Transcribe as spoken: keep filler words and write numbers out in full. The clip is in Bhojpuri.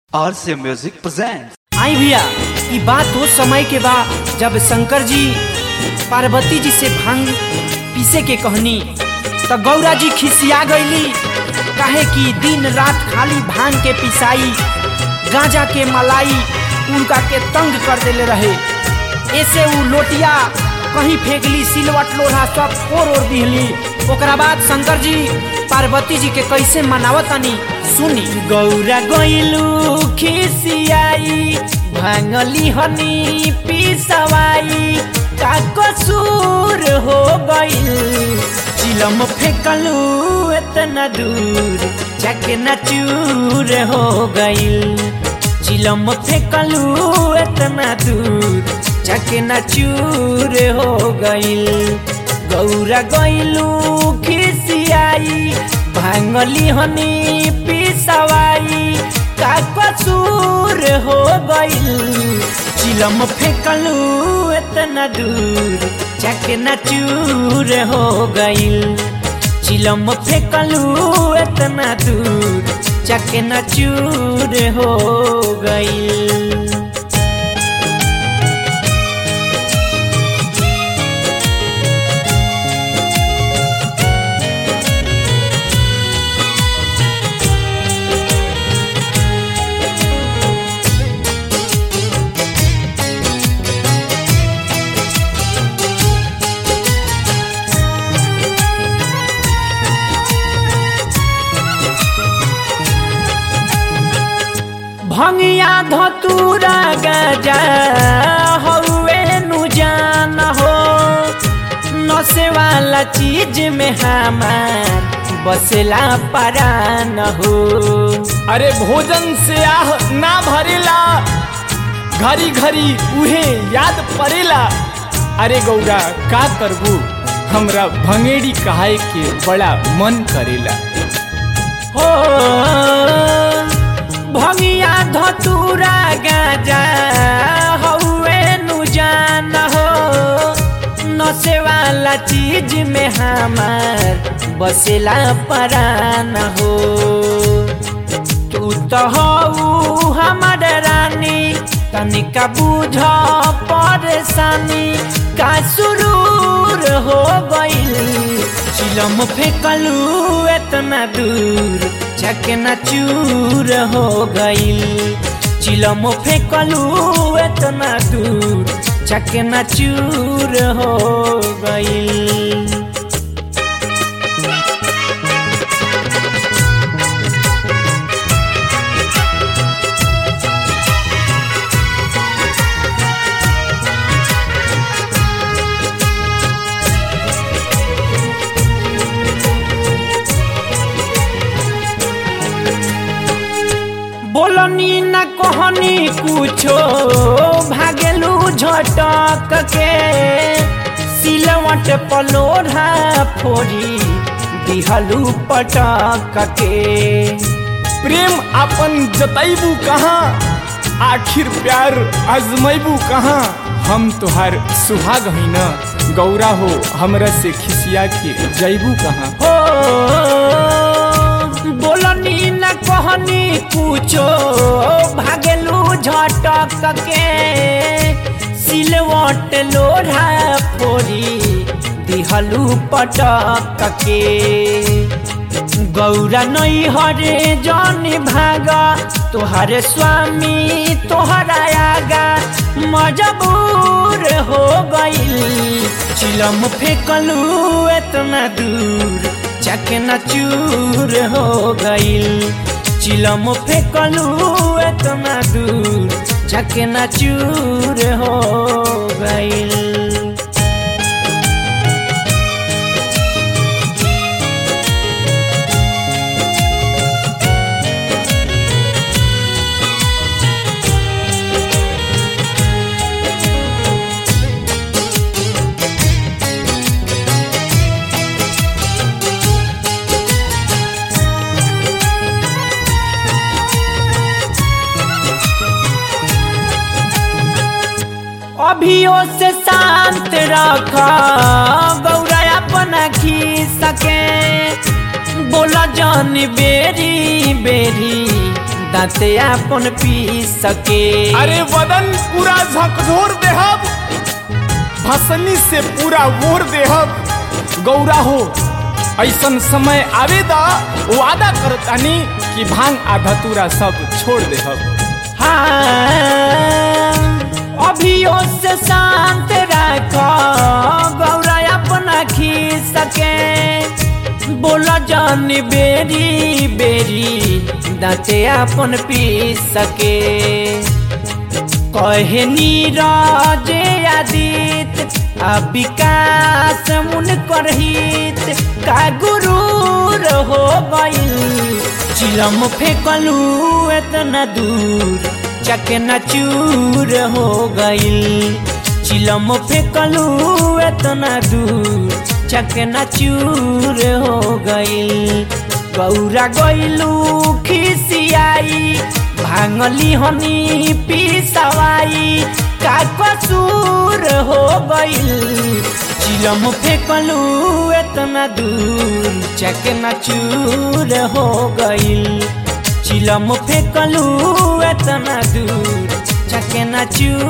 आर से म्यूजिक प्रेजेंट। आई भैया ये बात वो समय के बा जब शंकर जी पार्वती जी से भांग पीसे के कहनी तो गौरा जी खिसिया गईली, काहे कि दिन रात खाली भांग के पिसाई गांजा के मलाई उनका के तंग कर देले रहे। ऐसे वो लोटिया कहीं फेंकली, सिलवट लोढ़ा सब फोड़ ओढ़ दिहली। ओकरा बाद शंकर जी पार्वती जी के कैसे मनावतानी सुनी। गौरा गईलू खिसियाई भांगली हनी पिसवाई का कसूर हो गईल, चिलम फेंकलू इतना दूर जाके न चूर हो गईल, चिलम फेंकलू इतना दूर जाके न चूर हो गईल। गौरा गईलू खिसियाई भांगली हनी पिसवाई का कसूर हो गईल, चिलम फेंकलू इतना दूर जाके न चूर हो गईल, चिलम फेंकलू इतना दूर जाके न चूर हो गईल। भंगिया धतूरा गजा हौवे नु जान हो, नशे वाला चीज में हमार बसेला परान हो। अरे भोजन से आह ना भरेला, घरी घरी उहे याद पड़ेला। अरे गौरा का करबू, हमरा भंगेड़ी कहाए के बड़ा मन करेला। हो भंगिया धतूरा गाजा हौवे नु जान हो, नशे वाला चीज में हमार बसेला परान हो। तू तो हऊ हमार रानी तनिका बुझ परेशानी का सुरूर हो गईल, चिलम फेंकलू इतना दूर जाके न चूर हो गईल, चिलम फेंकलू इतना दूर जाके न चूर हो गईल। बोलनी न कहनी कुछो भागेलू झटक के, सिलवट पलोढ़ा फोड़ी दिहलू पटक के। प्रेम अपन जतैबू कहाँ, आखिर प्यार आजमैबू कहाँ, हम तुहार सुहाग हई न गौरा हो, हमरा से खिसिया के जैबू कहाँ। हो बोलनी न कहनी कुछो भागेलू झटक के, सिलवट लोढ़ा फोड़ी दिहलू पटक के। गौरा नहीं हरे जन भागा, तोहरे स्वामी तोहरा आगा मजबूर हो गईल, चिलम फेंकलू इतना दूर जाके न चूर हो गईल, चिलम फेंकलू इतना दूर जाके न चूर हो गईल। अभियो से शांत रखा गौरा अपना खीस के, बोला जान बेरी बेरी दाते अपन पी सके। अरे बदन पूरा झकझोर देहब, भसनी से पूरा वोर देहब। गौरा हो ऐसन समय आवेदा, वादा करतानी कि भांग आ धतूरा सब छोड़ देहब। हाँ, अभियो से शांत रखो गौरा अपना खी सके। बोला जान बेरी बेरी दाते अपन पी सके। कहे नीरज आदित आ विकास मुन करहित का गुरूर हो गइल। चिलम फेंकलू इतना दूर चकना चूर हो गइल। चिलम फेंकलू इतना दूर चकना चूर हो गइल। गौरा गइलू खिसियाई भांगली हनी पिसवाई का कसूर हो गइल। चिलम फेंकलू इतना दूर चकना चूर हो गइल। चिलम फेंकलू इतना दूर चकना चूर